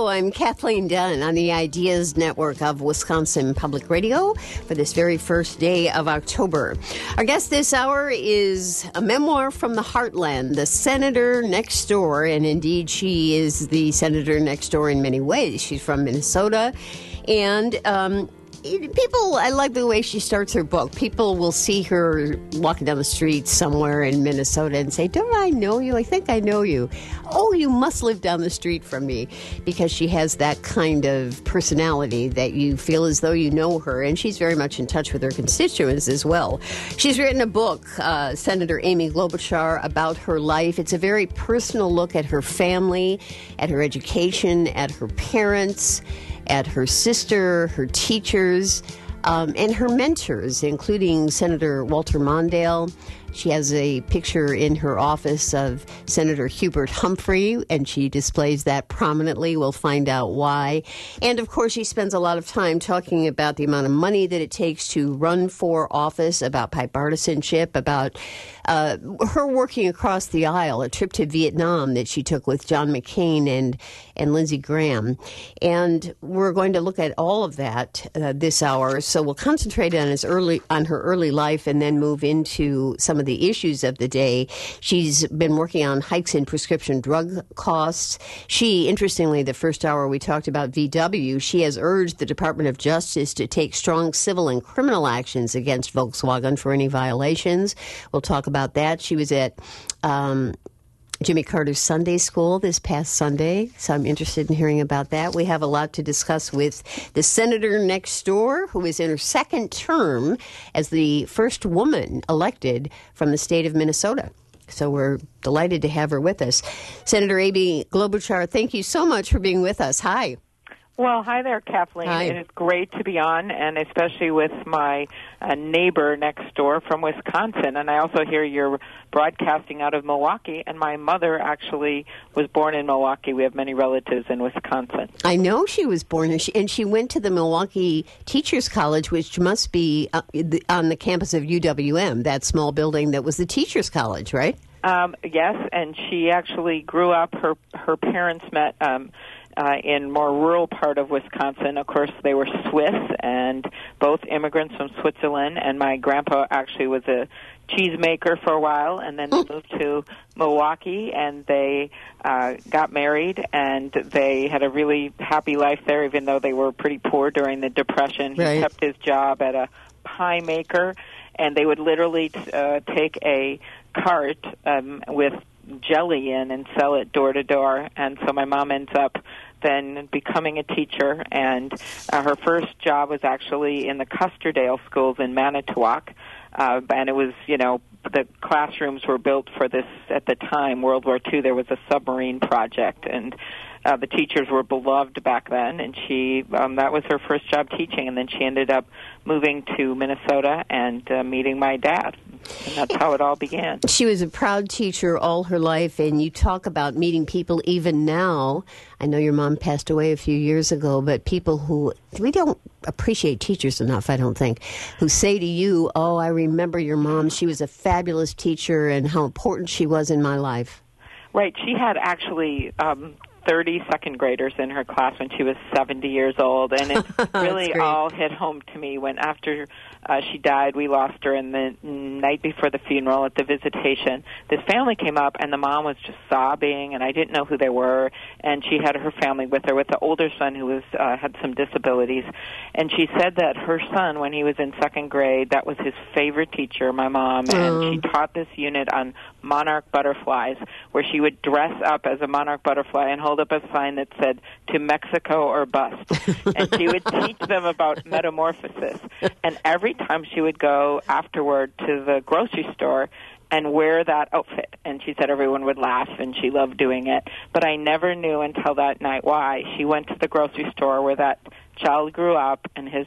I'm Kathleen Dunn on the Ideas Network of Wisconsin Public Radio for this very first day of October. Our guest this hour is a memoir from the heartland, The Senator Next Door, and indeed she is the Senator Next Door in many ways. She's from Minnesota, and I like the way she starts her book. People will see her walking down the street somewhere in Minnesota and say, "Don't I know you? I think I know you. Oh, you must live down the street from me," because she has that kind of personality that you feel as though you know her, and she's very much in touch with her constituents as well. She's written a book, Senator Amy Klobuchar, about her life. It's a very personal look at her family, at her education, at her parents, at her sister, her teachers, and her mentors, including Senator Walter Mondale. She has a picture in her office of Senator Hubert Humphrey, and she displays that prominently. We'll find out why. And, of course, she spends a lot of time talking about the amount of money that it takes to run for office, about bipartisanship, about her working across the aisle, a trip to Vietnam that she took with John McCain and Lindsey Graham. And we're going to look at all of that this hour. So we'll concentrate on her early life and then move into some of the issues of the day. She's been working on hikes in prescription drug costs. Interestingly, the first hour we talked about VW. She has urged the Department of Justice to take strong civil and criminal actions against Volkswagen for any violations. We'll talk about that. She was at Jimmy Carter's Sunday School this past Sunday, so I'm interested in hearing about that. We have a lot to discuss with the Senator Next Door, who is in her second term as the first woman elected from the state of Minnesota. So we're delighted to have her with us. Senator Amy Klobuchar, thank you so much for being with us. Hi. Well, hi there, Kathleen. Hi. It is great to be on, and especially with my neighbor next door from Wisconsin. And I also hear you're broadcasting out of Milwaukee, and my mother actually was born in Milwaukee. We have many relatives in Wisconsin. I know she was born, and she went to the Milwaukee Teachers College, which must be on the campus of UWM, that small building that was the Teachers College, right? Yes, and she actually grew up, her parents met in more rural part of Wisconsin. Of course, they were Swiss, and both immigrants from Switzerland, and my grandpa actually was a cheesemaker for a while, and then they moved to Milwaukee, and they got married, and they had a really happy life there, even though they were pretty poor during the Depression. He kept his job at a pie maker, and they would literally take a cart with jelly in and sell it door to door. And so my mom ends up then becoming a teacher, and her first job was actually in the Custerdale schools in Manitowoc. And it was, the classrooms were built for this at the time, World War II. There was a submarine project, and the teachers were beloved back then, and she that was her first job teaching, and then she ended up moving to Minnesota and meeting my dad, and that's how it all began. She was a proud teacher all her life, and you talk about meeting people even now. I know your mom passed away a few years ago, but people who, we don't appreciate teachers enough, I don't think, who say to you, "Oh, I remember your mom. She was a fabulous teacher, and how important she was in my life." Right. She had actually 30 second graders in her class when she was 70 years old, and it really all hit home to me when after she died, we lost her, and the night before the funeral at the visitation, this family came up, and the mom was just sobbing, and I didn't know who they were, and she had her family with her, with the older son who was had some disabilities, and she said that her son, when he was in second grade, that was his favorite teacher, my mom, and she taught this unit on monarch butterflies, where she would dress up as a monarch butterfly and hold up a sign that said, "To Mexico or bust." And she would teach them about metamorphosis. And every time she would go afterward to the grocery store and wear that outfit, and she said everyone would laugh, and she loved doing it. But I never knew until that night why. She went to the grocery store where that child grew up, and his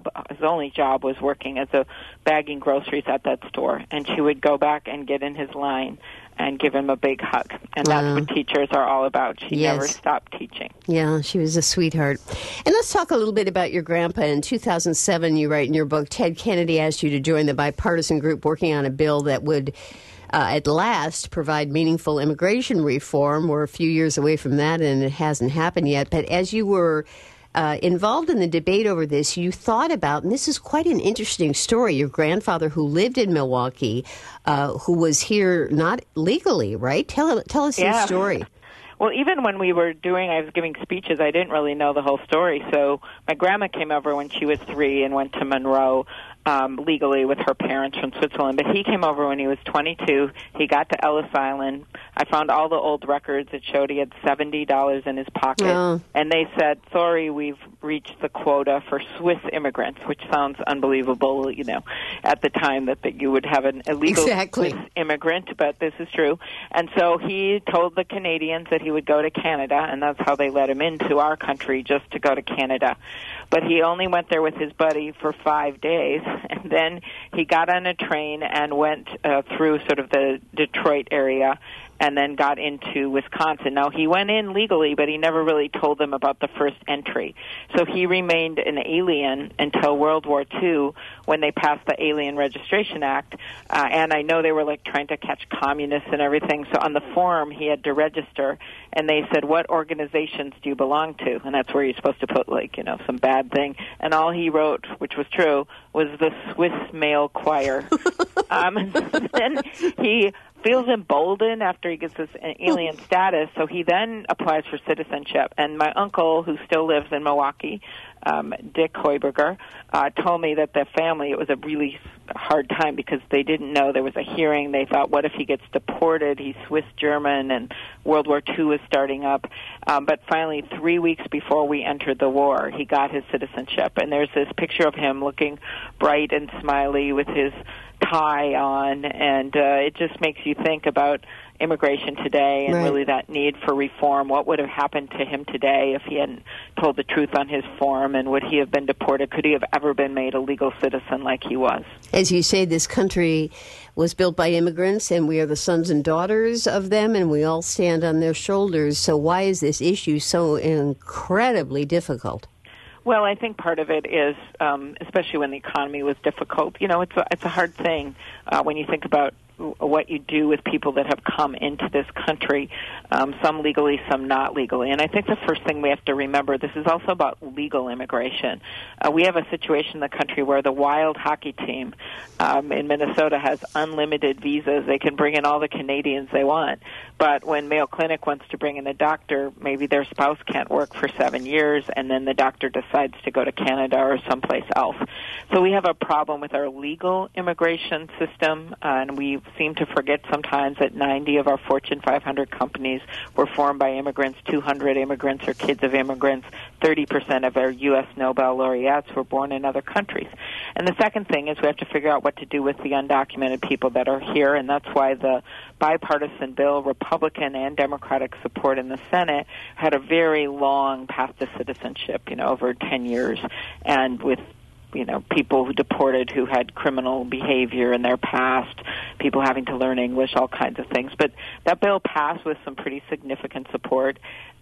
only job was working as a bagging groceries at that store. And she would go back and get in his line and give him a big hug. And that's what teachers are all about. She never stopped teaching. Yeah, she was a sweetheart. And let's talk a little bit about your grandpa. In 2007, you write in your book, Ted Kennedy asked you to join the bipartisan group working on a bill that would at last provide meaningful immigration reform. We're a few years away from that, and it hasn't happened yet. But as you were involved in the debate over this, you thought about, and this is quite an interesting story, your grandfather who lived in Milwaukee, who was here not legally, right? Tell us his story. Well, even when I was giving speeches, I didn't really know the whole story. So my grandma came over when she was 3 and went to Monroe legally with her parents from Switzerland. But he came over when he was 22. He got to Ellis Island. I found all the old records that showed he had $70 in his pocket. Oh. And they said, sorry, we've reached the quota for Swiss immigrants, which sounds unbelievable, at the time that you would have an illegal Swiss immigrant, but this is true. And so he told the Canadians that he would go to Canada, and that's how they let him into our country, just to go to Canada. But he only went there with his buddy for 5 days, and then he got on a train and went through sort of the Detroit area and then got into Wisconsin. Now, he went in legally, but he never really told them about the first entry. So he remained an alien until World War II, when they passed the Alien Registration Act. And I know they were trying to catch communists and everything. So on the form, he had to register, and they said, what organizations do you belong to? And that's where you're supposed to put, some bad thing. And all he wrote, which was true, was the Swiss Male Choir. Then he feels emboldened after he gets this alien status, so he then applies for citizenship. And my uncle, who still lives in Milwaukee, Dick Heuberger, told me that the family, it was a really hard time because they didn't know there was a hearing. They thought, what if he gets deported? He's Swiss-German, and World War II was starting up. But finally, 3 weeks before we entered the war, he got his citizenship. And there's this picture of him looking bright and smiley with his tie on, and it just makes you think about immigration today and really that need for reform. What would have happened to him today if he hadn't told the truth on his form, and would he have been deported? Could he have ever been made a legal citizen like he was? As you say, this country was built by immigrants, and we are the sons and daughters of them, and we all stand on their shoulders. So why is this issue so incredibly difficult? Well, I think part of it is, especially when the economy was difficult, it's a hard thing when you think about what you do with people that have come into this country, some legally, some not legally. And I think the first thing we have to remember, this is also about legal immigration. We have a situation in the country where the Wild hockey team in Minnesota has unlimited visas. They can bring in all the Canadians they want. But when Mayo Clinic wants to bring in a doctor, maybe their spouse can't work for 7 years, and then the doctor decides to go to Canada or someplace else. So we have a problem with our legal immigration system, and we seem to forget sometimes that 90 of our Fortune 500 companies were formed by immigrants, 200 immigrants are kids of immigrants, 30% of our U.S. Nobel laureates were born in other countries. And the second thing is we have to figure out what to do with the undocumented people that are here, and that's why the bipartisan bill, Republican and Democratic support in the Senate, had a very long path to citizenship, over 10 years, and with people who deported who had criminal behavior in their past, people having to learn English, all kinds of things. But that bill passed with some pretty significant support,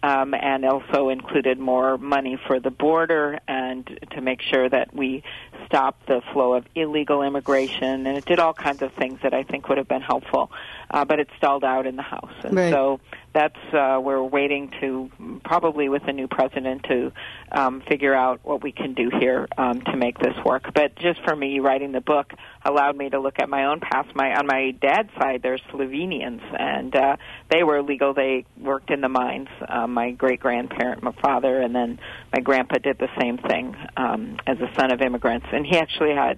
and also included more money for the border and to make sure that we stop the flow of illegal immigration. And it did all kinds of things that I think would have been helpful, but it stalled out in the House. And so that's we're waiting to, probably with a new president, to figure out what we can do here to make this work. But just for me, writing the book allowed me to look at my own past. On my dad's side, there's Slovenians, and they were legal. They worked in the mines. My great-grandparent, my father, and then my grandpa did the same thing as a son of immigrants. And he actually had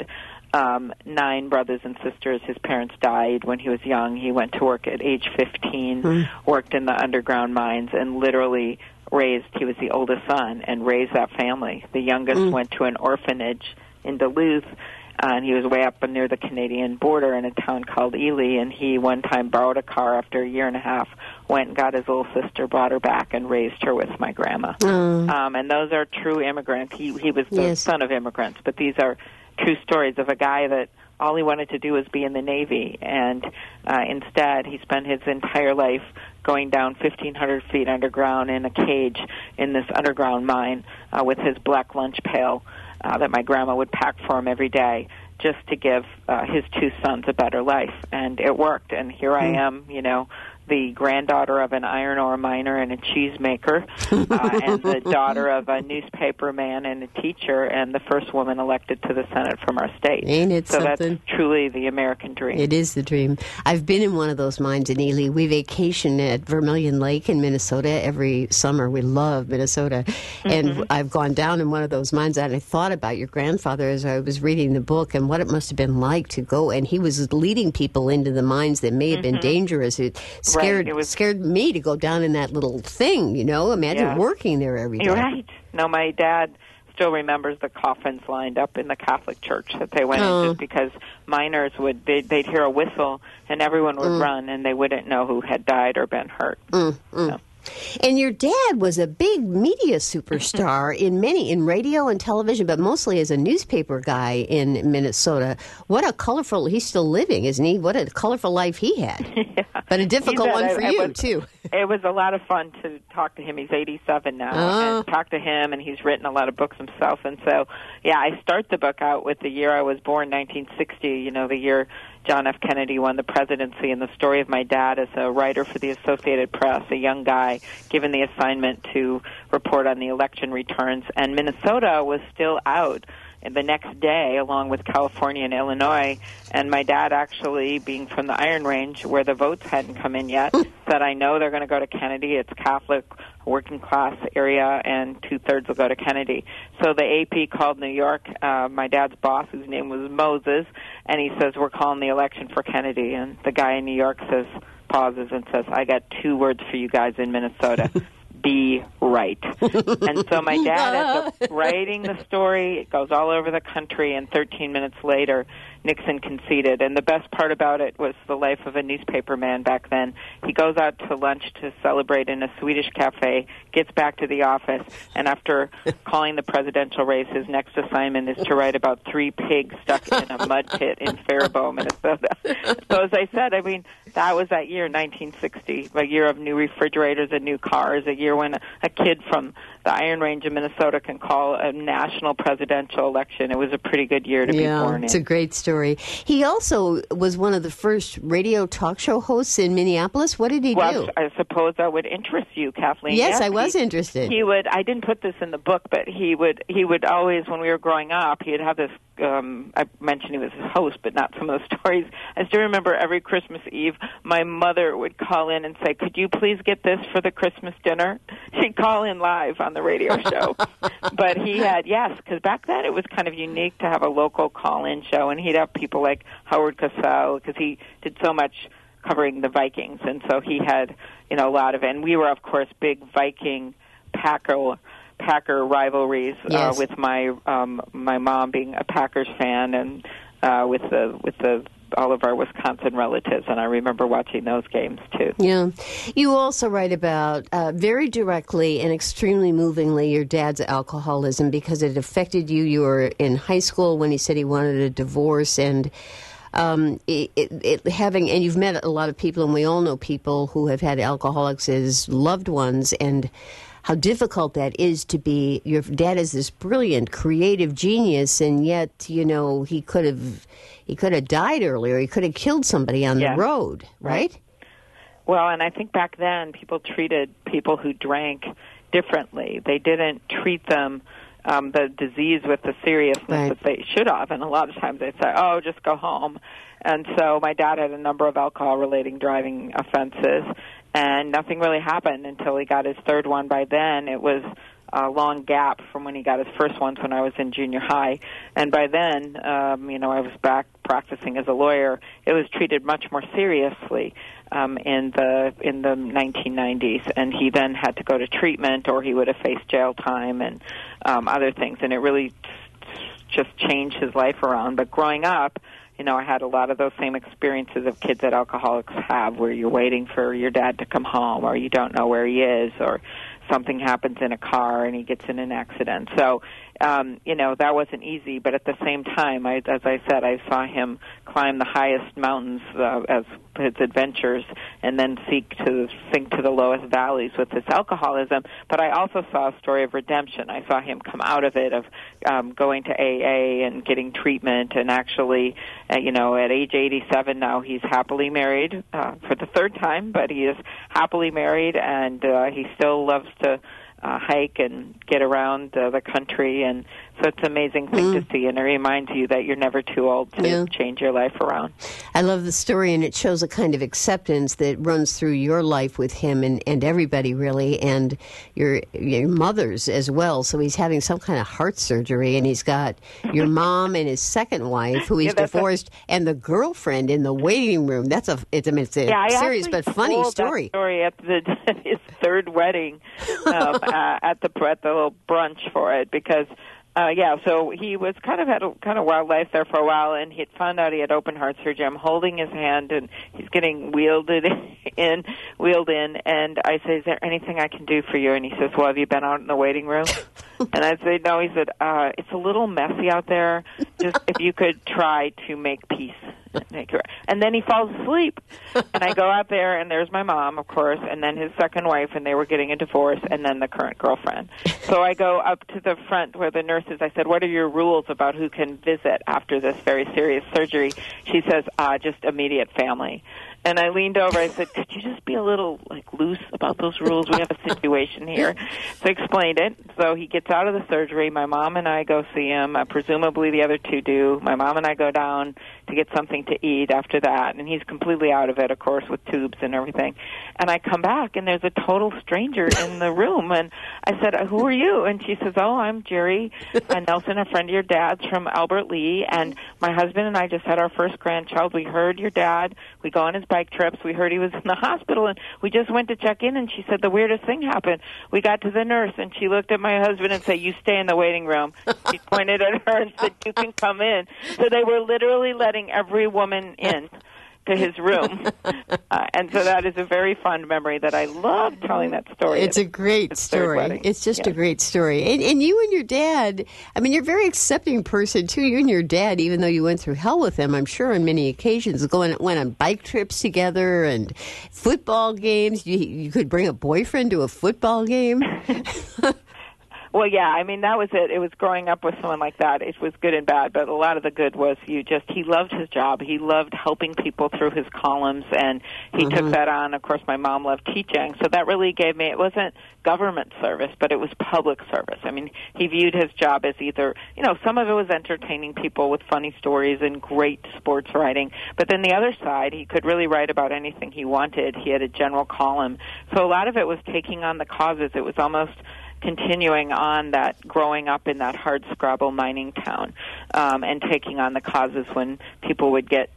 9 brothers and sisters. His parents died when he was young. He went to work at age 15, worked in the underground mines, and literally he was the oldest son, and raised that family. The youngest went to an orphanage in Duluth, and he was way up near the Canadian border in a town called Ely, and he one time borrowed a car after a year and a half, went and got his little sister, brought her back, and raised her with my grandma. And those are true immigrants. He was the son of immigrants, but these are true stories of a guy that all he wanted to do was be in the Navy, and instead he spent his entire life going down 1,500 feet underground in a cage in this underground mine with his black lunch pail that my grandma would pack for him every day, just to give his two sons a better life. And it worked. And here I am, the granddaughter of an iron ore miner and a cheesemaker, and the daughter of a newspaper man and a teacher, and the first woman elected to the Senate from our state. Ain't it so something? That's truly the American dream. It is the dream. I've been in one of those mines in Ely. We vacation at Vermilion Lake in Minnesota every summer. We love Minnesota. And I've gone down in one of those mines, and I thought about your grandfather as I was reading the book and what it must have been like to go. And he was leading people into the mines that may have been dangerous. It scared me to go down in that little thing, Imagine working there every day. You're right. No, my dad still remembers the coffins lined up in the Catholic church that they went in, just because miners they'd hear a whistle and everyone would run and they wouldn't know who had died or been hurt. So. And your dad was a big media superstar in radio and television, but mostly as a newspaper guy in Minnesota. What a colorful, he's still living, isn't he? What a colorful life he had. Yeah. But a difficult one for you, too. It was a lot of fun to talk to him. He's 87 now, and talk to him, and he's written a lot of books himself. And so, I start the book out with the year I was born, 1960, the year John F. Kennedy won the presidency, and the story of my dad as a writer for the Associated Press, a young guy given the assignment to report on the election returns. And Minnesota was still out the next day, along with California and Illinois. And my dad, actually, being from the Iron Range, where the votes hadn't come in yet, said, I know they're going to go to Kennedy. It's Catholic, working-class area, and two-thirds will go to Kennedy. So the AP called New York, my dad's boss, whose name was Moses, and he says, we're calling the election for Kennedy. And the guy in New York pauses and says, I got two words for you guys in Minnesota. Be right. And so my dad ends up writing the story. It goes all over the country, and 13 minutes later, Nixon conceded. And the best part about it was the life of a newspaper man back then. He goes out to lunch to celebrate in a Swedish cafe, gets back to the office, and after calling the presidential race, his next assignment is to write about 3 pigs stuck in a mud pit in Faribault, Minnesota. So as I said, that was that year, 1960, a year of new refrigerators and new cars, a year when a kid from the Iron Range of Minnesota can call a national presidential election. It was a pretty good year to be born in. It's a great story. He also was one of the first radio talk show hosts in Minneapolis. What did he do? Well, I suppose that would interest you, Kathleen. Yes, I was interested. He would. I didn't put this in the book, but he would always, when we were growing up, he'd have this. I mentioned he was his host, but not some of the stories. I still remember every Christmas Eve, my mother would call in and say, could you please get this for the Christmas dinner? She'd call in live on the radio show. But he had, because back then it was kind of unique to have a local call-in show, and he'd have people like Howard Cosell, because he did so much covering the Vikings, and so he had, a lot of, and we were, of course, big Viking Packer rivalries, with my mom being a Packers fan, and with all of our Wisconsin relatives, and I remember watching those games too. Yeah. You also write about very directly and extremely movingly your dad's alcoholism, because it affected you. You were in high school when he said he wanted a divorce, and and you've met a lot of people, and we all know people who have had alcoholics as loved ones, and how difficult that is to be. Your dad is this brilliant, creative genius, and yet, he could have died earlier. He could have killed somebody on the road, right? Well, and I think back then people treated people who drank differently. They didn't treat them, the disease, with the seriousness that they should have. And a lot of times they'd say, oh, just go home. And so my dad had a number of alcohol-related driving offenses, and nothing really happened until he got his third one. By then, it was a long gap from when he got his first ones when I was in junior high. And by then, I was back practicing as a lawyer. It was treated much more seriously in the 1990s, and he then had to go to treatment, or he would have faced jail time and other things. And it really just changed his life around. But growing up, I had a lot of those same experiences of kids that alcoholics have, where you're waiting for your dad to come home, or you don't know where he is, or something happens in a car and he gets in an accident. So that wasn't easy. But at the same time, as I said, I saw him climb the highest mountains as his adventures, and then sink to the lowest valleys with his alcoholism. But I also saw a story of redemption. I saw him come out of it, of going to AA and getting treatment, and actually, at age 87 now, he's happily married for the third time, but he is happily married, and he still loves to hike and get around the country, and so it's an amazing thing to see, and it reminds you that you're never too old to change your life around. I love the story, and it shows a kind of acceptance that runs through your life with him and everybody, really, and your mother's as well. So he's having some kind of heart surgery, and he's got your mom and his second wife, who he's divorced, and the girlfriend in the waiting room. It's a serious but funny story. That story at his third wedding at the little brunch for it, because so he was had a wild life there for a while, and he had found out he had open heart surgery. I'm holding his hand, and he's getting wheeled in, and I say, "Is there anything I can do for you?" And he says, "Well, have you been out in the waiting room?" And I say, "No." He said, "It's a little messy out there. Just if you could try to make peace." And then he falls asleep. And I go out there, and there's my mom, of course, and then his second wife, and they were getting a divorce, and then the current girlfriend. So I go up to the front where the nurse is. I said, "What are your rules about who can visit after this very serious surgery?" She says, "Just immediate family." And I leaned over. I said, "Could you just be a little loose about those rules? We have a situation here." So I explained it. So he gets out of the surgery. My mom and I go see him. Presumably the other two do. My mom and I go down to get something to eat after that. And he's completely out of it, of course, with tubes and everything. And I come back, and there's a total stranger in the room. And I said, "Who are you?" And she says, "Oh, I'm Jerry Nelson, a friend of your dad's from Albert Lea. And my husband and I just had our first grandchild. We heard your dad. We go on his bike trips. We heard he was in the hospital, and we just went to check in." And she said, "The weirdest thing happened. We got to the nurse, and she looked at my husband and said, 'You stay in the waiting room.'" She pointed at her and said, "You can come in." So they were literally letting every woman in to his room. And so that is a very fond memory that I love telling that story. It's a great story. It's just a great story. And you and your dad, you're a very accepting person, too. You and your dad, even though you went through hell with him, I'm sure on many occasions, went on bike trips together and football games. You could bring a boyfriend to a football game. Well, yeah, that was it. It was growing up with someone like that. It was good and bad, but a lot of the good was he loved his job. He loved helping people through his columns, and he took that on. Of course, my mom loved teaching, so that really gave me, it wasn't government service, but it was public service. He viewed his job as either, some of it was entertaining people with funny stories and great sports writing, but then the other side, he could really write about anything he wanted. He had a general column. So a lot of it was taking on the causes. It was almost continuing on that, growing up in that hardscrabble mining town, and taking on the causes when people would get,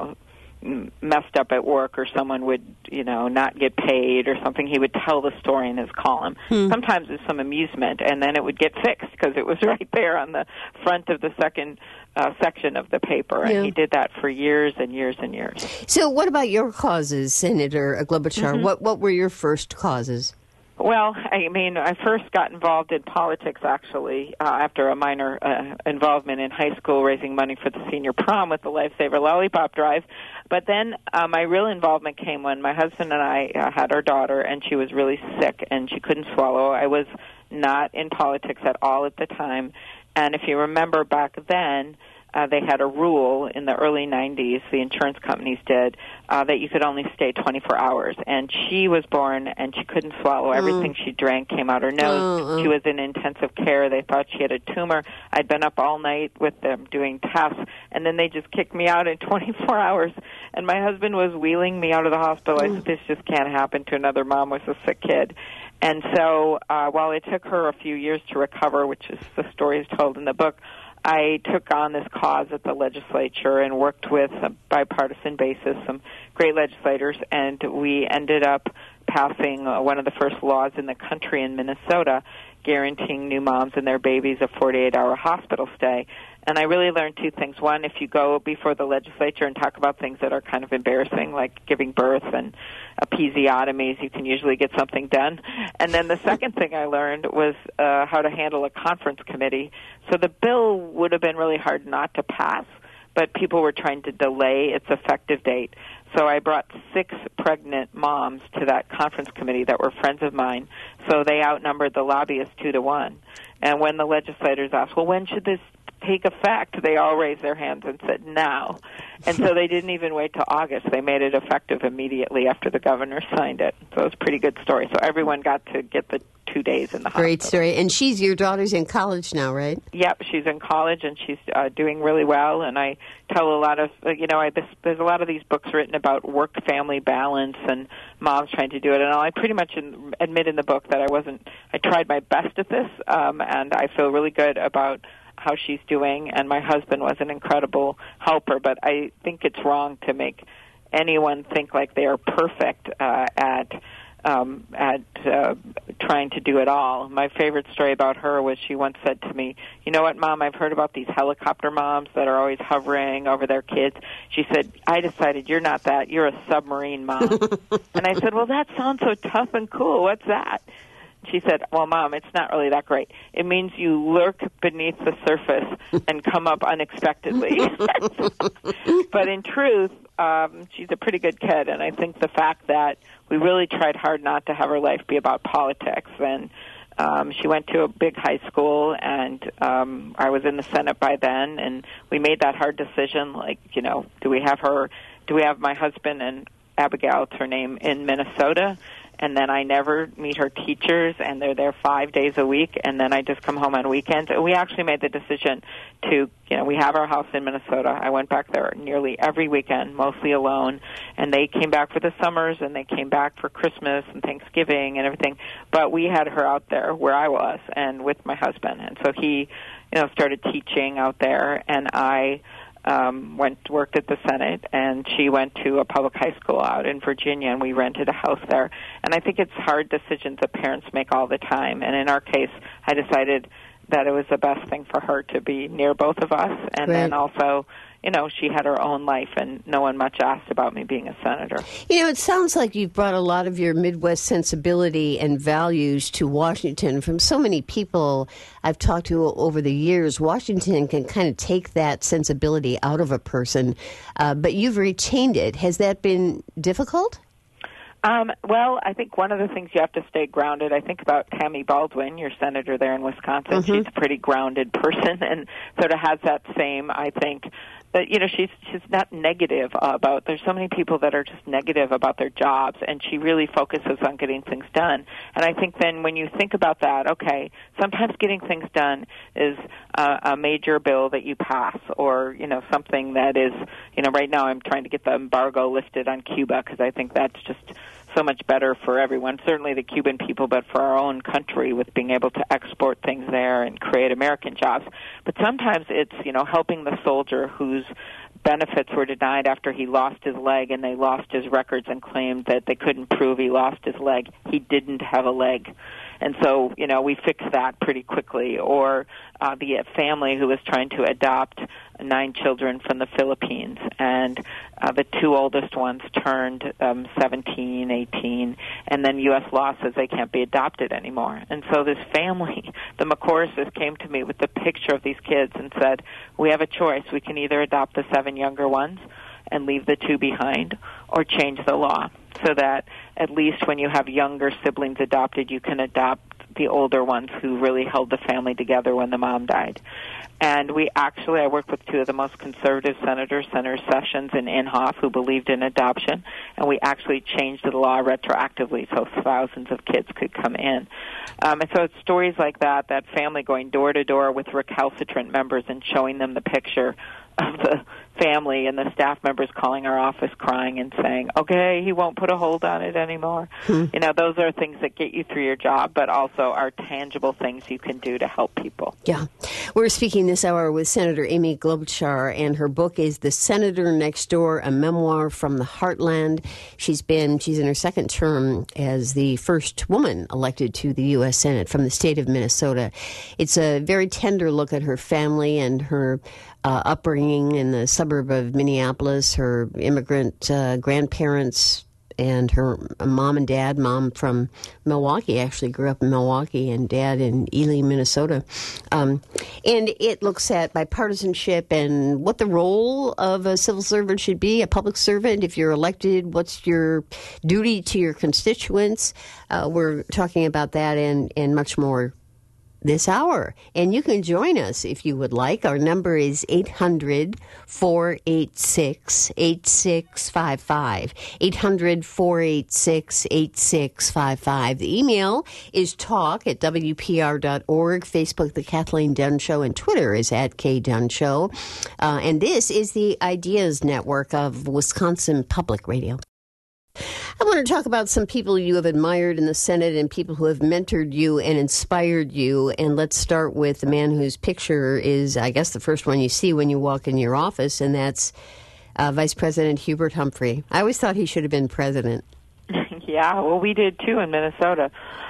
messed up at work, or someone would, not get paid or something. He would tell the story in his column. Sometimes with some amusement, and then it would get fixed because it was right there on the front of the second section of the paper. And he did that for years and years and years. So what about your causes, Senator Klobuchar? What were your first causes? Well, I first got involved in politics, actually, after a minor involvement in high school raising money for the senior prom with the Lifesaver Lollipop Drive. But then my real involvement came when my husband and I had our daughter, and she was really sick, and she couldn't swallow. I was not in politics at all at the time. And if you remember back then, they had a rule in the early 90s, the insurance companies did, that you could only stay 24 hours. And she was born, and she couldn't swallow. Everything she drank came out her nose. She was in intensive care. They thought she had a tumor. I'd been up all night with them doing tests, and then they just kicked me out in 24 hours. And my husband was wheeling me out of the hospital. I said, "This just can't happen to another mom with a sick kid." And so while it took her a few years to recover, which is the story is told in the book, I took on this cause at the legislature and worked with a bipartisan basis, some great legislators, and we ended up passing one of the first laws in the country in Minnesota guaranteeing new moms and their babies a 48-hour hospital stay. And I really learned two things. One, if you go before the legislature and talk about things that are kind of embarrassing, like giving birth and episiotomies, you can usually get something done. And then the second thing I learned was how to handle a conference committee. So the bill would have been really hard not to pass, but people were trying to delay its effective date. So I brought 6 pregnant moms to that conference committee that were friends of mine. So they outnumbered the lobbyists 2-1. And when the legislators asked, well, when should this take effect, they all raised their hands and said now. And so they didn't even wait till August. They made it effective immediately after the governor signed it. So it was a pretty good story. So everyone got to get the 2 days in the hospital. Great story. And your daughter's in college now, right? Yep, she's in college, and she's doing really well. And I tell a lot of, there's a lot of these books written about work-family balance and moms trying to do it. And I pretty much admit in the book that I tried my best at this, and I feel really good about how she's doing, and my husband was an incredible helper, but I think it's wrong to make anyone think like they are perfect at trying to do it all. My favorite story about her was she once said to me, you know what, Mom, I've heard about these helicopter moms that are always hovering over their kids. She said, I decided you're not that. You're a submarine mom. And I said, well, that sounds so tough and cool. What's that? She said, well, Mom, it's not really that great. It means you lurk beneath the surface and come up unexpectedly. But in truth, she's a pretty good kid, and I think the fact that we really tried hard not to have her life be about politics. And she went to a big high school, and I was in the Senate by then, and we made that hard decision, like, do we have my husband and Abigail, it's her name, in Minnesota? And then I never meet her teachers, and they're there 5 days a week, and then I just come home on weekends. And we actually made the decision to, we have our house in Minnesota. I went back there nearly every weekend, mostly alone, and they came back for the summers, and they came back for Christmas and Thanksgiving and everything. But we had her out there where I was and with my husband. And so he, started teaching out there, and I worked at the Senate, and she went to a public high school out in Virginia, and we rented a house there. And I think it's hard decisions that parents make all the time. And in our case, I decided that it was the best thing for her to be near both of us. And then also, she had her own life, and no one much asked about me being a senator. It sounds like you've brought a lot of your Midwest sensibility and values to Washington. From so many people I've talked to over the years, Washington can kind of take that sensibility out of a person, but you've retained it. Has that been difficult? Well, I think one of the things you have to stay grounded, I think about Tammy Baldwin, your senator there in Wisconsin. Mm-hmm. She's a pretty grounded person and sort of has that same, I think, that, she's not negative about, there's so many people that are just negative about their jobs, and she really focuses on getting things done. And I think then when you think about that, okay, sometimes getting things done is a major bill that you pass, or, something that is, right now I'm trying to get the embargo lifted on Cuba, because I think that's just so much better for everyone, certainly the Cuban people, but for our own country with being able to export things there and create American jobs. But sometimes it's, helping the soldier whose benefits were denied after he lost his leg, and they lost his records and claimed that they couldn't prove he lost his leg. He didn't have a leg. And so, we fixed that pretty quickly. Or the family who was trying to adopt 9 children from the Philippines, and the 2 oldest ones turned 17, 18, and then U.S. law says they can't be adopted anymore. And so this family, the McCorrises, came to me with the picture of these kids and said, we have a choice. We can either adopt the 7 younger ones and leave the 2 behind, or change the law so that at least when you have younger siblings adopted, you can adopt the older ones who really held the family together when the mom died. And I worked with 2 of the most conservative senators, Senator Sessions and Inhofe, who believed in adoption, and we actually changed the law retroactively so thousands of kids could come in. And so it's stories like that family going door to door with recalcitrant members and showing them the picture of the family and the staff members calling our office crying and saying, okay, he won't put a hold on it anymore. You know, those are things that get you through your job, but also are tangible things you can do to help people. Yeah. We're speaking this hour with Senator Amy Klobuchar, and her book is The Senator Next Door, a memoir from the heartland. She's in her second term as the first woman elected to the U.S. Senate from the state of Minnesota. It's a very tender look at her family and her upbringing in the suburb of Minneapolis, her immigrant grandparents, and her mom and dad. Mom from Milwaukee, actually grew up in Milwaukee, and dad in Ely, Minnesota. And it looks at bipartisanship and what the role of a civil servant should be, a public servant. If you're elected, what's your duty to your constituents? We're talking about that and much more this hour. And you can join us if you would like. Our number is 800-486-8655. 800-486-8655. The email is talk@wpr.org. Facebook, The Kathleen Dunn Show, and Twitter is @KDunn and this is the Ideas Network of Wisconsin Public Radio. I want to talk about some people you have admired in the Senate and people who have mentored you and inspired you. And let's start with the man whose picture is, I guess, the first one you see when you walk in your office, and that's Vice President Hubert Humphrey. I always thought he should have been president. Yeah, well, we did too in Minnesota.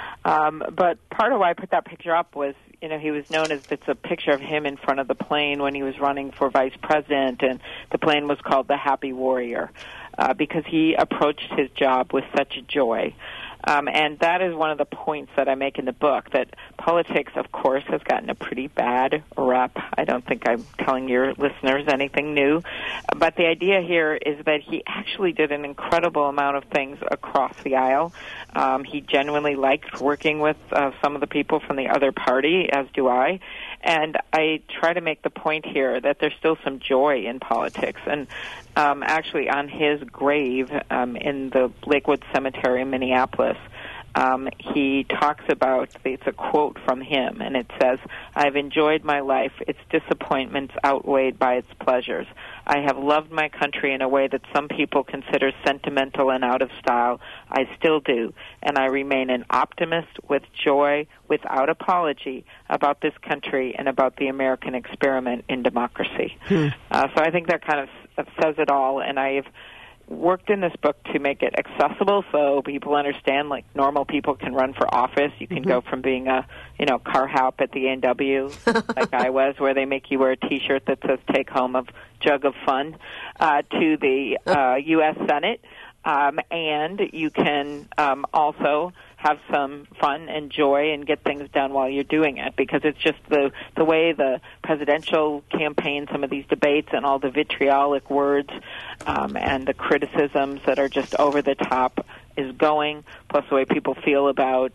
But part of why I put that picture up was, you know, he was known as, it's a picture of him in front of the plane when he was running for vice president, and the plane was called the Happy Warrior. Because he approached his job with such joy. And that is one of the points that I make in the book, that politics, of course, has gotten a pretty bad rep. I don't think I'm telling your listeners anything new. But the idea here is that he actually did an incredible amount of things across the aisle. He genuinely liked working with some of the people from the other party, as do I. And I try to make the point here that there's still some joy in politics. And actually on his grave in the Lakewood Cemetery in Minneapolis, he talks about, it's a quote from him, and it says, "I've enjoyed my life, its disappointments outweighed by its pleasures. I have loved my country in a way that some people consider sentimental and out of style. I still do, and I remain an optimist with joy, without apology, about this country and about the American experiment in democracy." So I think that kind of says it all, and I've worked in this book to make it accessible so people understand, like, normal people can run for office. You can go from being a, car hop at the A&W, like I was, where they make you wear a T-shirt that says "Take home a jug of fun," to the U.S. Senate. And you can also have some fun and joy and get things done while you're doing it, because it's just the way the presidential campaign, some of these debates and all the vitriolic words and the criticisms that are just over the top is going, plus the way people feel about,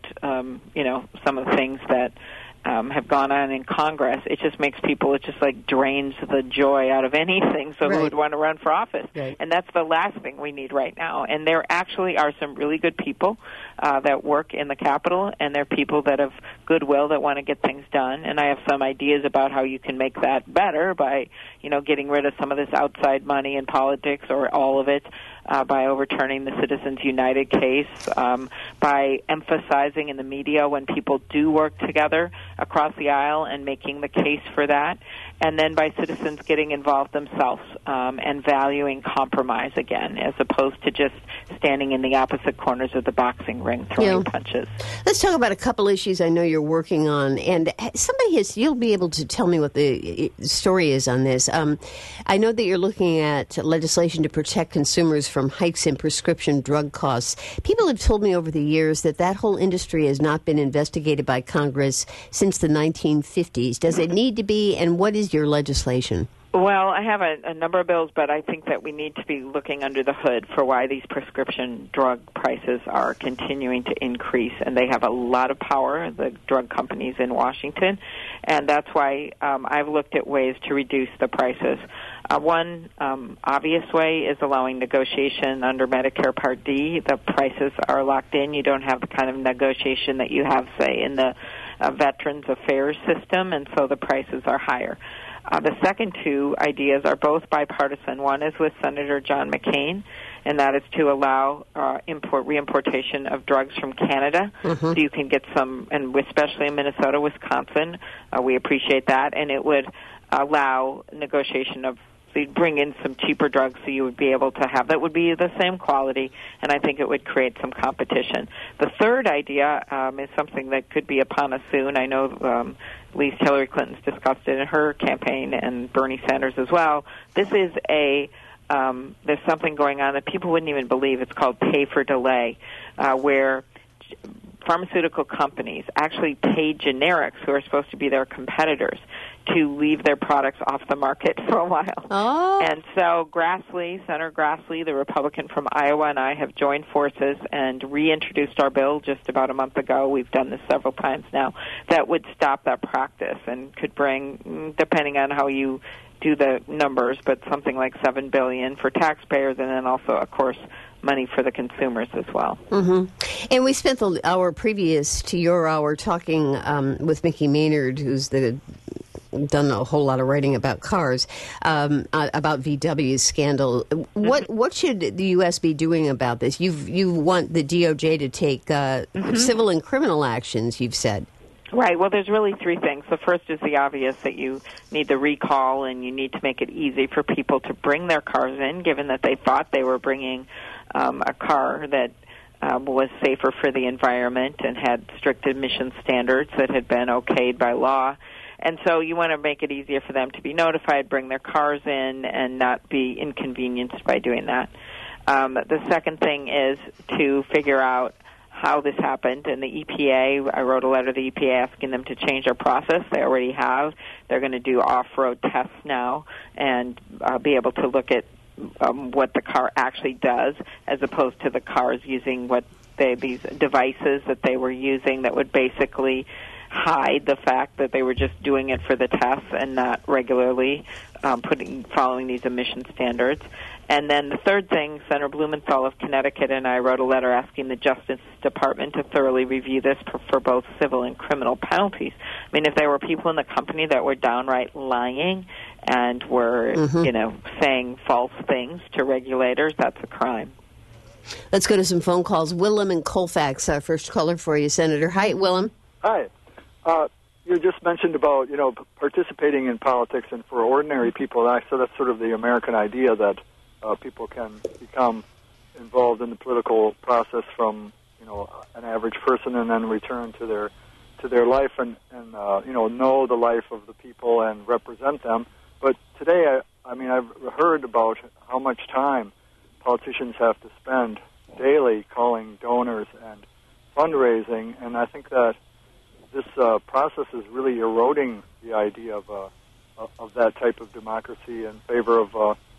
some of the things that have gone on in Congress. It just makes people, it just like drains the joy out of anything, so who would want to run for office? Right. And that's the last thing we need right now. And there actually are some really good people that work in the Capitol, and they're people that have goodwill that want to get things done. And I have some ideas about how you can make that better by, getting rid of some of this outside money in politics, or all of it, by overturning the Citizens United case, by emphasizing in the media when people do work together across the aisle and making the case for that, and then by citizens getting involved themselves and valuing compromise again, as opposed to just standing in the opposite corners of the boxing ring throwing punches. Let's talk about a couple issues I know you're working on, and you'll be able to tell me what the story is on this. I know that you're looking at legislation to protect consumers from hikes in prescription drug costs. People have told me over the years that whole industry has not been investigated by Congress since the 1950s. Does it need to be, and what is your legislation? Well, I have a number of bills, but I think that we need to be looking under the hood for why these prescription drug prices are continuing to increase, and they have a lot of power, the drug companies in Washington, and that's why I've looked at ways to reduce the prices. One obvious way is allowing negotiation under Medicare Part D. The prices are locked in. You don't have the kind of negotiation that you have, say, in the Veterans Affairs system, and so the prices are higher. The second two ideas are both bipartisan. One is with Senator John McCain, and that is to allow reimportation of drugs from Canada. So you can get some, and especially in Minnesota, Wisconsin, we appreciate that, and it would allow negotiation of, so you'd bring in some cheaper drugs so you would be able to have, that would be the same quality, and I think it would create some competition. The third idea is something that could be upon us soon. I know at least Hillary Clinton's discussed it in her campaign, and Bernie Sanders as well. This is there's something going on that people wouldn't even believe. It's called pay for delay, where pharmaceutical companies actually pay generics, who are supposed to be their competitors, to leave their products off the market for a while. Oh. And so Senator Grassley, the Republican from Iowa, and I have joined forces and reintroduced our bill just about a month ago. We've done this several times now. That would stop that practice and could bring, depending on how you do the numbers, but something like $7 billion for taxpayers, and then also, of course, money for the consumers as well. And we spent the hour previous to your hour talking with Mickey Maynard, who's done a whole lot of writing about cars, about VW's scandal. What should the U.S. be doing about this? You want the DOJ to take civil and criminal actions, you've said. Right. Well, there's really three things. The first is the obvious, that you need the recall, and you need to make it easy for people to bring their cars in, given that they thought they were bringing a car that was safer for the environment and had strict emission standards that had been okayed by law. And so you want to make it easier for them to be notified, bring their cars in, and not be inconvenienced by doing that. The second thing is to figure out how this happened. And the EPA, I wrote a letter to the EPA asking them to change their process. They already have. They're going to do off-road tests now and be able to look at what the car actually does, as opposed to the cars using these devices that they were using that would basically hide the fact that they were just doing it for the tests and not regularly following these emission standards. And then the third thing, Senator Blumenthal of Connecticut and I wrote a letter asking the Justice Department to thoroughly review this for both civil and criminal penalties. I mean, if there were people in the company that were downright lying and were, saying false things to regulators, that's a crime. Let's go to some phone calls. Willem in Colfax, our first caller for you, Senator. Hi, Willem. Hi. You just mentioned about, participating in politics, and for ordinary people, so that's sort of the American idea that people can become involved in the political process from, an average person, and then return to their life and know the life of the people and represent them. But today, I've heard about how much time politicians have to spend daily calling donors and fundraising, and I think that this process is really eroding the idea of that type of democracy in favor of,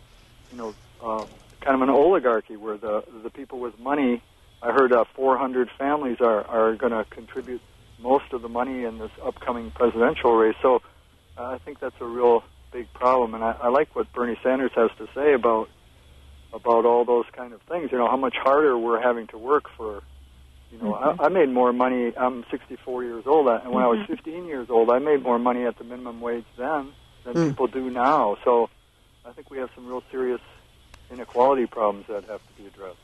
kind of an oligarchy where the people with money, I heard 400 families are going to contribute most of the money in this upcoming presidential race. So I think that's a real big problem, and I like what Bernie Sanders has to say about all those kind of things. How much harder we're having to work for. I made more money. I'm 64 years old, and when I was 15 years old, I made more money at the minimum wage then than people do now. So I think we have some real serious inequality problems that have to be addressed.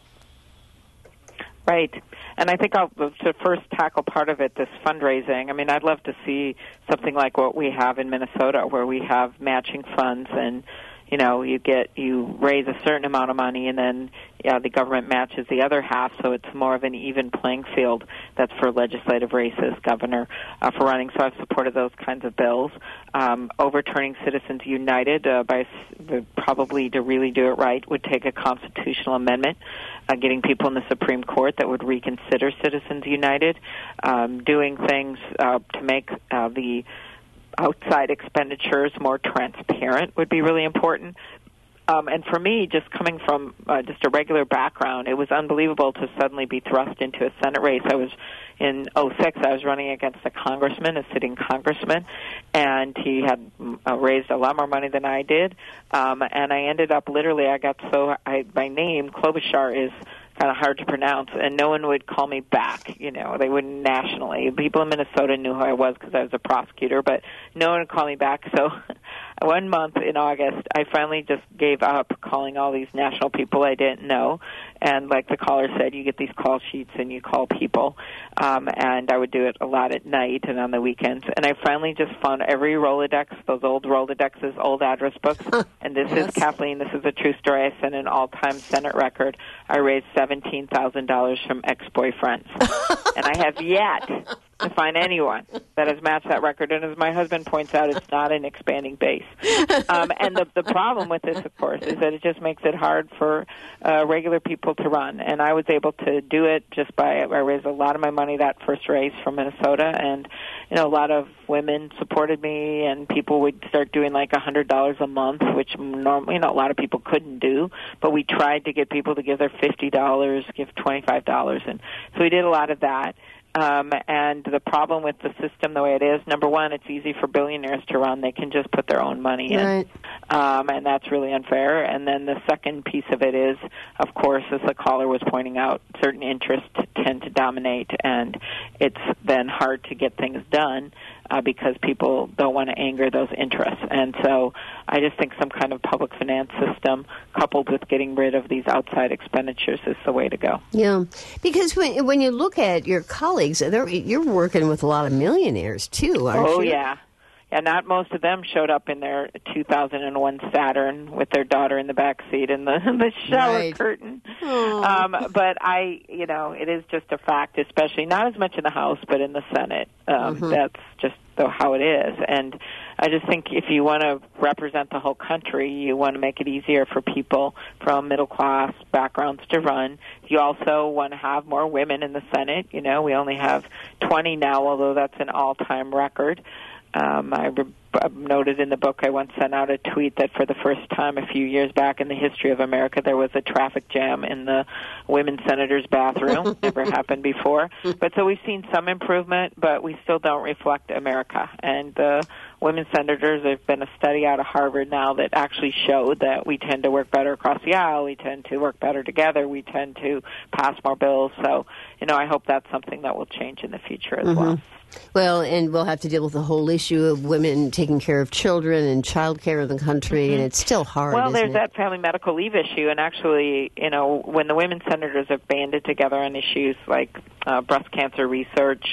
Right. And I think to first tackle part of it, this fundraising. I mean, I'd love to see something like what we have in Minnesota, where we have matching funds, and you raise a certain amount of money, and then the government matches the other half, so it's more of an even playing field. That's for legislative races, governor, for running. So I've supported those kinds of bills. Overturning Citizens United probably to really do it right would take a constitutional amendment, getting people in the Supreme Court that would reconsider Citizens United, doing things to make the outside expenditures more transparent would be really important. And for me, just coming from just a regular background, it was unbelievable to suddenly be thrust into a Senate race. I was in 2006. I was running against a sitting congressman, and he had raised a lot more money than I did. And I ended up my name, Klobuchar, is kind of hard to pronounce, and no one would call me back. They wouldn't nationally. People in Minnesota knew who I was because I was a prosecutor, but no one would call me back. So one month in August, I finally just gave up calling all these national people I didn't know. And like the caller said, you get these call sheets and you call people. And I would do it a lot at night and on the weekends. And I finally just found every Rolodex, those old Rolodexes, old address books. And this is Kathleen. This is a true story. I set an all-time Senate record. I raised $17,000 from ex-boyfriends. And I have yet to find anyone that has matched that record. And as my husband points out, it's not an expanding base. And the problem with this, of course, is that it just makes it hard for regular people to run. And I was able to do it just by, I raised a lot of my money that first race from Minnesota. And, you know, a lot of women supported me, and people would start doing like $100 a month, which normally, you know, a lot of people couldn't do. But we tried to get people to give their $50, give $25. And so we did a lot of that. And the problem with the system the way it is, number one, it's easy for billionaires to run. They can just put their own money in. Right. And that's really unfair. And then the second piece of it is, of course, as the caller was pointing out, certain interests tend to dominate, and it's then hard to get things done because people don't want to anger those interests. And so I just think some kind of public finance system coupled with getting rid of these outside expenditures is the way to go. Yeah, because when you look at your colleagues, you're working with a lot of millionaires too, aren't you? Oh, yeah. Yeah, not most of them showed up in their 2001 Saturn with their daughter in the back seat and the shower curtain. But it is just a fact, especially not as much in the House, but in the Senate. That's just how it is. And I just think if you want to represent the whole country, you want to make it easier for people from middle-class backgrounds to run. You also want to have more women in the Senate. You know, we only have 20 now, although that's an all-time record. I noted in the book, I once sent out a tweet that for the first time a few years back in the history of America, there was a traffic jam in the women senators' bathroom. Never happened before. But so we've seen some improvement, but we still don't reflect America. And the women senators, there's been a study out of Harvard now that actually showed that we tend to work better across the aisle. We tend to work better together. We tend to pass more bills. So, you know, I hope that's something that will change in the future as well. Well, and we'll have to deal with the whole issue of women taking care of children and child care in the country, and it's still hard. Well, there's it? that family medical leave issue, and actually, you know, when the women senators have banded together on issues like breast cancer research,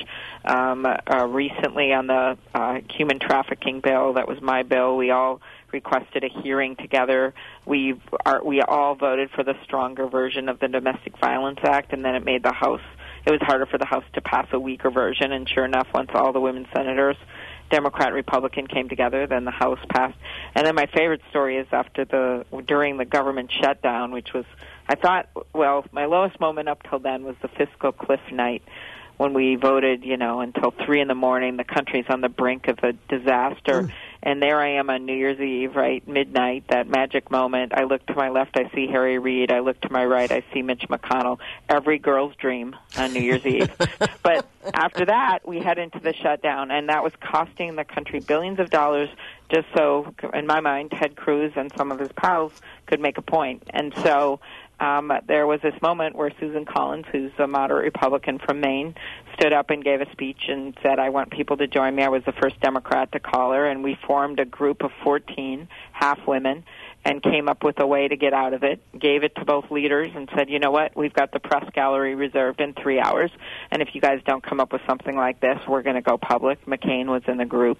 recently on the human trafficking bill, that was my bill, we all requested a hearing together. We all voted for the stronger version of the Domestic Violence Act, and then it made the House. It was harder for the House to pass a weaker version, and sure enough, once all the women senators, Democrat, Republican, came together, then the House passed. And then my favorite story is during the government shutdown, which was, I thought, well, my lowest moment up till then was the fiscal cliff night when we voted, you know, until 3 in the morning. The country's on the brink of a disaster. And there I am on New Year's Eve, right, midnight, that magic moment. I look to my left, I see Harry Reid. I look to my right, I see Mitch McConnell. Every girl's dream on New Year's Eve. But after that, we head into the shutdown, and that was costing the country billions of dollars just so, in my mind, Ted Cruz and some of his pals could make a point. And so there was this moment where Susan Collins, who's a moderate Republican from Maine, stood up and gave a speech and said, I want people to join me. I was the first Democrat to call her, and we formed a group of 14, half women, and came up with a way to get out of it, gave it to both leaders and said, you know what, we've got the press gallery reserved in 3 hours, and if you guys don't come up with something like this, we're going to go public. McCain was in the group,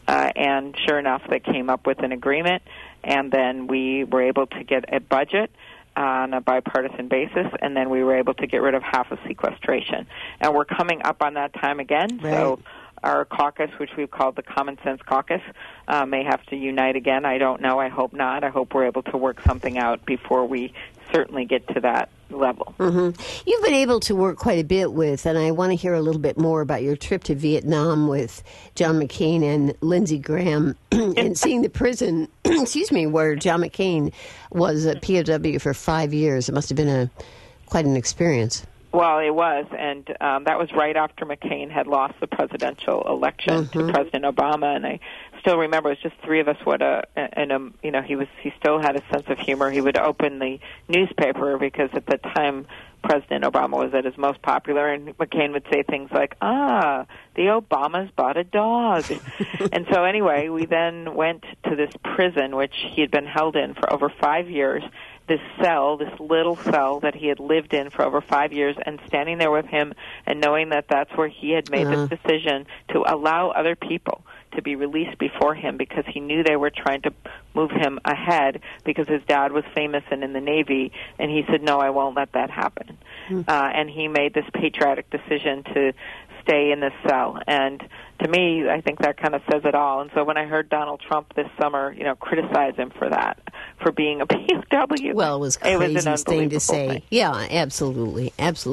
and sure enough, they came up with an agreement, and then we were able to get a budget on a bipartisan basis, and then we were able to get rid of half of sequestration. And we're coming up on that time again, right. So our caucus, which we've called the Common Sense Caucus, may have to unite again. I don't know. I hope not. I hope we're able to work something out before we certainly get to that level. You've been able to work quite a bit with, and I want to hear a little bit more about your trip to Vietnam with John McCain and Lindsey Graham and seeing the prison, where John McCain was a POW for 5 years. It must have been quite an experience. Well, it was, and that was right after McCain had lost the presidential election to President Obama, and I still remember it was just three of us. He still had a sense of humor. He would open the newspaper because at the time President Obama was at his most popular, and McCain would say things like, the Obamas bought a dog. And so anyway, we then went to this prison, which he had been held in for over 5 years, this little cell that he had lived in for over 5 years, and standing there with him and knowing that that's where he had made this decision to allow other people to be released before him because he knew they were trying to move him ahead because his dad was famous and in the Navy, and he said, no, I won't let that happen. And he made this patriotic decision to stay in this cell. And to me, I think that kind of says it all. And so when I heard Donald Trump this summer, criticize him for that, for being a POW. Well, it was craziest thing to say. Yeah, absolutely.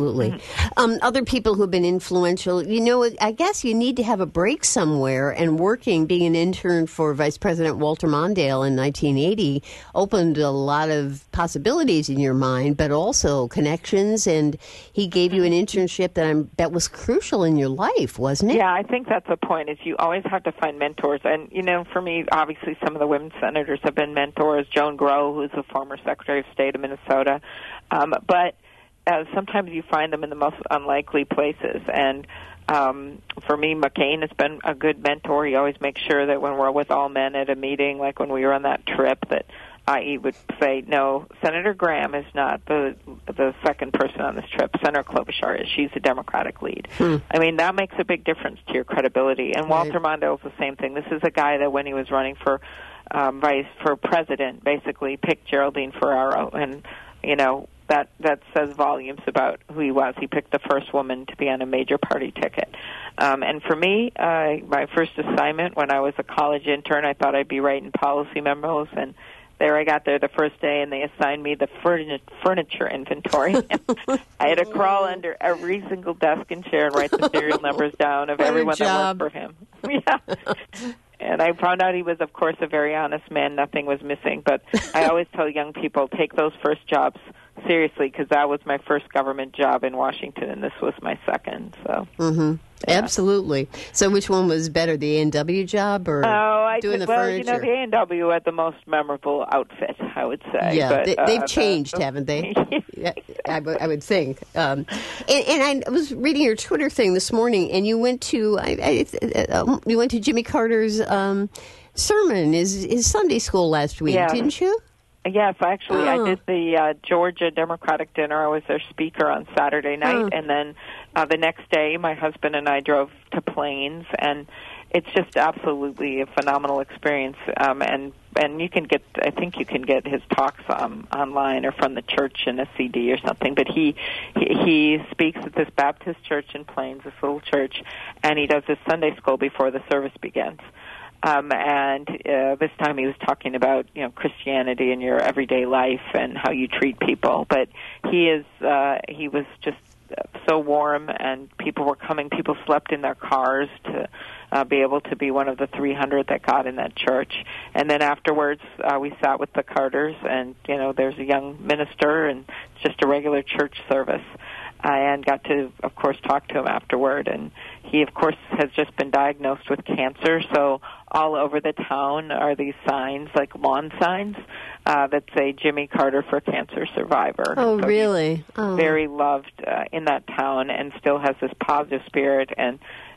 Other people who have been influential, I guess you need to have a break somewhere, and being an intern for Vice President Walter Mondale in 1980 opened a lot of possibilities in your mind, but also connections, and he gave you an internship that was crucial in your life, wasn't it? Yeah, I think that's the point, is you always have to find mentors. And, for me, obviously some of the women senators have been mentors. Joan Grow, who's the former Secretary of State of Minnesota. But sometimes you find them in the most unlikely places. And for me, McCain has been a good mentor. He always makes sure that when we're with all men at a meeting, like when we were on that trip, that he would say, no, Senator Graham is not the second person on this trip. Senator Klobuchar is. She's the Democratic lead. I mean, that makes a big difference to your credibility. And Walter Mondale is the same thing. This is a guy that when he was running for president, basically picked Geraldine Ferraro. And, that says volumes about who he was. He picked the first woman to be on a major party ticket. And for me, my first assignment when I was a college intern, I thought I'd be writing policy memos, and there I got there the first day, and they assigned me the furniture inventory. I had to crawl under every single desk and chair and write the serial numbers down of everyone that worked for him. Yeah. And I found out he was, of course, a very honest man. Nothing was missing. But I always tell young people, take those first jobs seriously, because that was my first government job in Washington, and this was my second. So. Yeah. Absolutely. So which one was better, the A&W job or doing the furniture? The A&W had the most memorable outfit, I would say. Yeah, but, they've changed, haven't they? Yeah, I would think. And I was reading your Twitter thing this morning, and you went to Jimmy Carter's sermon, his Sunday school last week, didn't you? Yes, actually, I did the Georgia Democratic dinner. I was their speaker on Saturday night, and then the next day, my husband and I drove to Plains, and it's just absolutely a phenomenal experience. And you can I think you can get his talks online or from the church in a CD or something. But he speaks at this Baptist church in Plains, this little church, and he does his Sunday school before the service begins. And this time he was talking about, Christianity in your everyday life and how you treat people. But he was just so warm, and people were coming. People slept in their cars to be able to be one of the 300 that got in that church. And then afterwards, we sat with the Carters, and, there's a young minister, and it's just a regular church service. And got to, of course, talk to him afterward. And he, of course, has just been diagnosed with cancer. So all over the town are these signs, like lawn signs, that say Jimmy Carter for Cancer Survivor. Oh, so really? He's very loved in that town, and still has this positive spirit. And,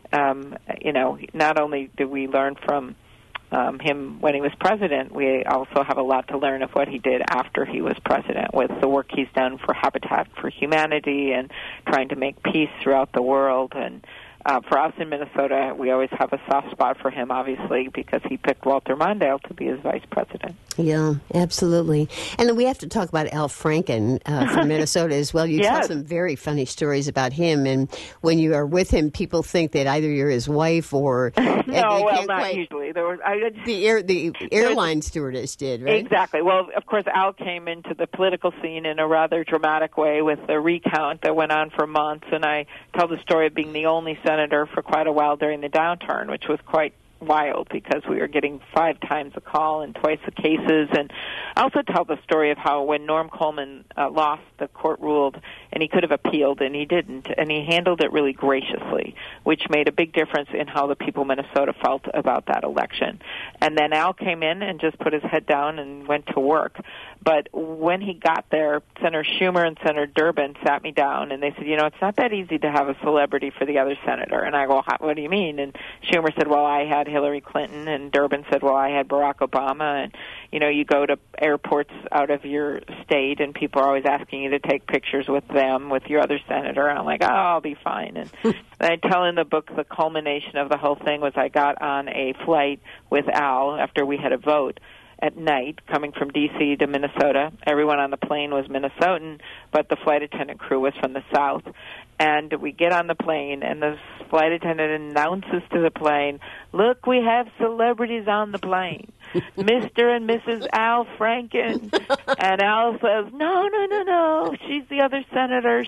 not only do we learn from him when he was president, we also have a lot to learn of what he did after he was president, with the work he's done for Habitat for Humanity and trying to make peace throughout the world. And for us in Minnesota, we always have a soft spot for him, obviously, because he picked Walter Mondale to be his vice president. Yeah, absolutely. And then we have to talk about Al Franken from Minnesota as well. You tell some very funny stories about him, and when you are with him, people think that either you're his wife or... not usually. The airline stewardess did, right? Exactly. Well, of course, Al came into the political scene in a rather dramatic way with a recount that went on for months, and I tell the story of being the only senator for quite a while during the downturn, which was quite wild because we were getting 5 times a call and twice the cases. And I also tell the story of how when Norm Coleman lost, the court ruled and he could have appealed, and he didn't, and he handled it really graciously, which made a big difference in how the people of Minnesota felt about that election. And then Al came in and just put his head down and went to work. But when he got there, Senator Schumer and Senator Durbin sat me down, and they said, it's not that easy to have a celebrity for the other senator. And I go, what do you mean? And Schumer said, well, I had Hillary Clinton, and Durbin said, well, I had Barack Obama. And, you go to airports out of your state, and people are always asking you to take pictures with them, with your other senator. And I'm like, I'll be fine. And I tell in the book the culmination of the whole thing was I got on a flight with Al after we had a vote at night coming from D.C. to Minnesota. Everyone on the plane was Minnesotan, but the flight attendant crew was from the South. And we get on the plane, and the flight attendant announces to the plane, look, we have celebrities on the plane. Mr. and Mrs. Al Franken. And Al says, no, she's the other senator,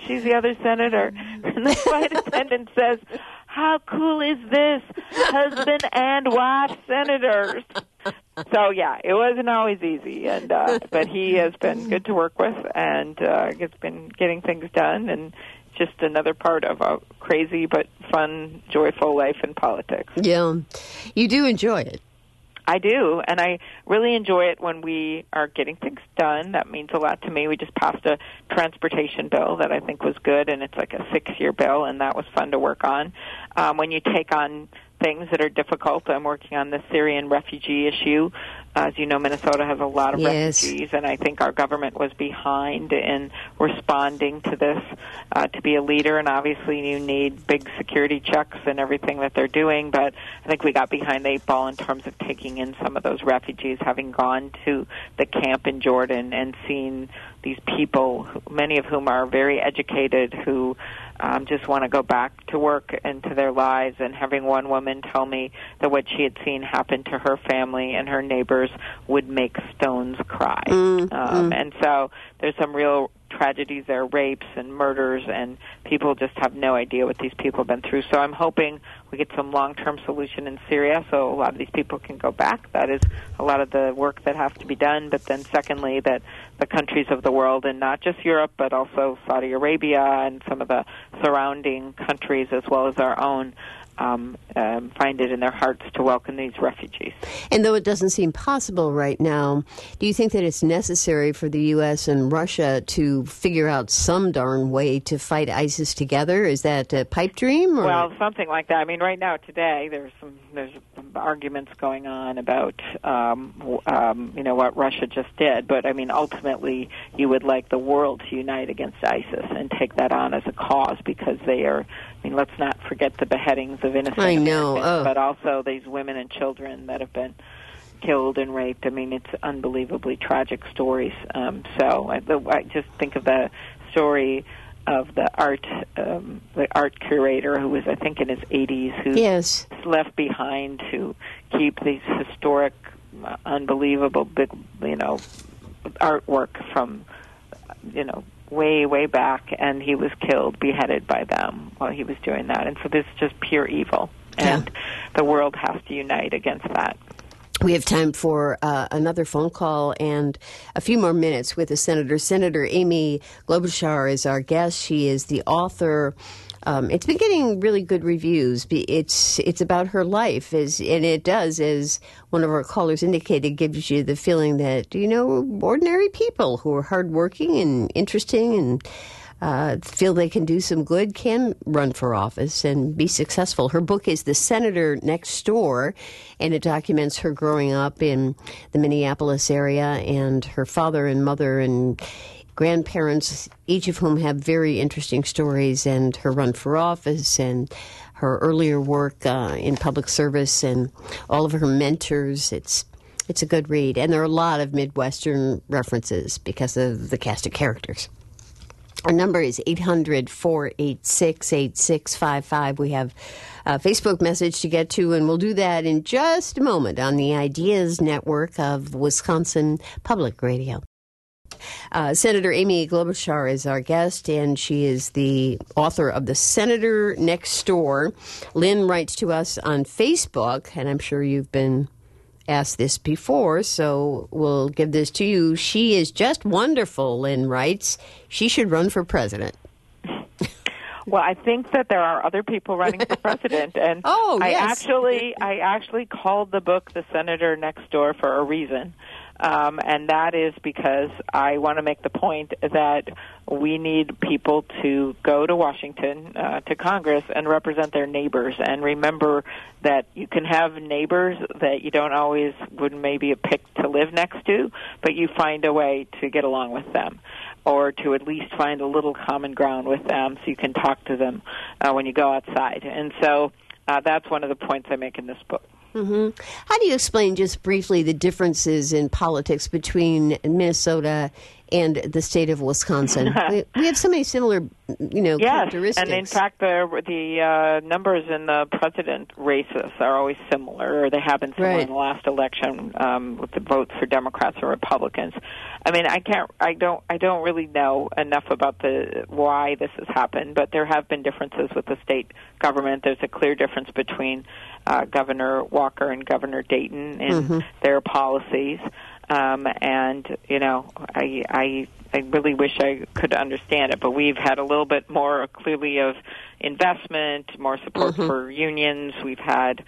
And the flight attendant says, how cool is this? Husband and wife senators. So, yeah, it wasn't always easy, and but he has been good to work with, and has been getting things done, and just another part of a crazy but fun, joyful life in politics. Yeah. You do enjoy it. I do, and I really enjoy it when we are getting things done. That means a lot to me. We just passed a transportation bill that I think was good, and it's like a 6-year bill, and that was fun to work on. When you take on things that are difficult, I'm working on the Syrian refugee issue. As you know, Minnesota has a lot of refugees, and I think our government was behind in responding to this. To be a leader, and obviously you need big security checks and everything that they're doing, but I think we got behind the 8 ball in terms of taking in some of those refugees, having gone to the camp in Jordan and seen these people, many of whom are very educated, who just want to go back to work and to their lives, and having one woman tell me that what she had seen happen to her family and her neighbors would make stones cry. And so there's some real tragedies there, rapes and murders, and people just have no idea what these people have been through. So I'm hoping we get some long-term solution in Syria so a lot of these people can go back. That is a lot of the work that has to be done. But then secondly, that the countries of the world, and not just Europe, but also Saudi Arabia and some of the surrounding countries as well as our own, find it in their hearts to welcome these refugees. And though it doesn't seem possible right now, do you think that it's necessary for the U.S. and Russia to figure out some darn way to fight ISIS together? Is that a pipe dream? Or? Well, something like that. I mean, right now, today, there's some arguments going on about, what Russia just did. But, I mean, ultimately, you would like the world to unite against ISIS and take that on as a cause, because they are, let's not forget the beheadings of innocent Americans, but also these women and children that have been killed and raped. I mean, it's unbelievably tragic stories. So I just think of the story of the art curator who was, I think, in his 80s, who left behind to keep these historic, unbelievable, big, artwork from, way back, and he was killed, beheaded by them while he was doing that. And so this is just pure evil, and the world has to unite against that. We have time for another phone call and a few more minutes with the senator. Senator Amy Klobuchar is our guest. She is the author. It's been getting really good reviews. It's about her life, and it does, as one of our callers indicated, gives you the feeling that, ordinary people who are hardworking and interesting and feel they can do some good can run for office and be successful. Her book is The Senator Next Door, and it documents her growing up in the Minneapolis area and her father and mother and grandparents, each of whom have very interesting stories, and her run for office and her earlier work in public service and all of her mentors. It's a good read. And there are a lot of Midwestern references because of the cast of characters. Our number is 800-486-8655. We have a Facebook message to get to, and we'll do that in just a moment on the Ideas Network of Wisconsin Public Radio. Senator Amy Klobuchar is our guest, and she is the author of The Senator Next Door. Lynn writes to us on Facebook, and I'm sure you've been asked this before, so we'll give this to you. She is just wonderful, Lynn writes. She should run for president. Well, I think that there are other people running for president, and I actually called the book "The Senator Next Door" for a reason. And that is because I want to make the point that we need people to go to Washington, to Congress, and represent their neighbors. And remember that you can have neighbors that you don't always would maybe have picked to live next to, but you find a way to get along with them, or to at least find a little common ground with them so you can talk to them when you go outside. And so that's one of the points I make in this book. Mm-hmm. How do you explain just briefly the differences in politics between Minnesota and the state of Wisconsin? We have so many similar, characteristics. And in fact, the numbers in the president races are always similar, or they have been similar in the last election with the votes for Democrats or Republicans. I mean, I don't really know enough about why this has happened, but there have been differences with the state government. There's a clear difference between Governor Walker and Governor Dayton in their policies. And, I really wish I could understand it, but we've had a little bit more clearly of investment, more support for unions. We've had,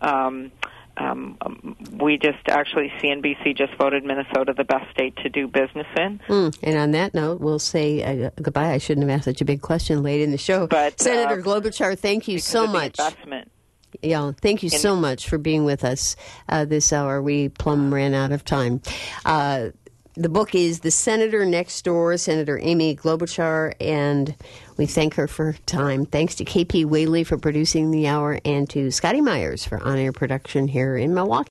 we just actually, CNBC just voted Minnesota the best state to do business in. And on that note, we'll say goodbye. I shouldn't have asked such a big question late in the show. But, Senator Klobuchar, thank you so much. Investment. Yeah, thank you so much for being with us this hour. We plumb ran out of time. The book is The Senator Next Door, Senator Amy Klobuchar, and we thank her for her time. Thanks to KP Whaley for producing the hour and to Scotty Myers for on-air production here in Milwaukee.